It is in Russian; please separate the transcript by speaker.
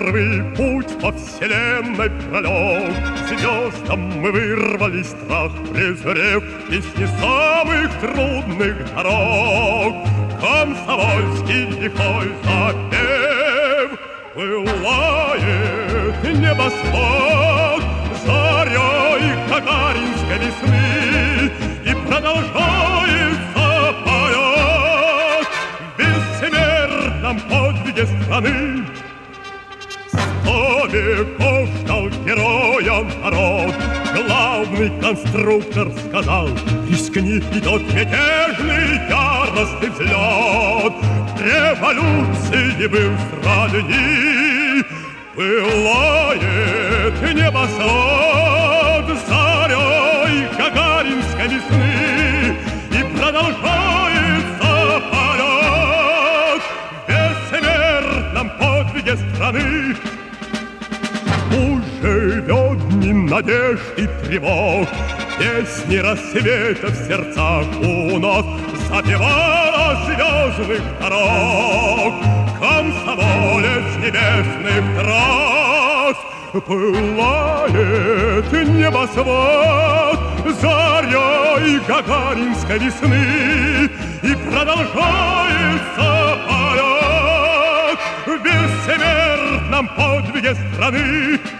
Speaker 1: первый путь по вселенной пролег. Звездам мы вырвали страх, презрев песни самых трудных дорог. Комсомольский лихой запев пылает небосвод зарей гагаринской весны, и продолжается полет в бессмертном подвиге страны. 100 веков ждал героя народ, главный конструктор сказал: рискни, и тот мятежный яростный взлет революции был сродни. Пылает небосвод зарей гагаринской весны, и продолжается полет в бессмертном подвиге страны. Живет дни надежд и тревог, песни рассвета в сердцах у нас запевала звездных дорог. Комсомолец небесных трасс пылает небосвод зарей гагаринской весны, и продолжается полет в бессмертном подвиге страны.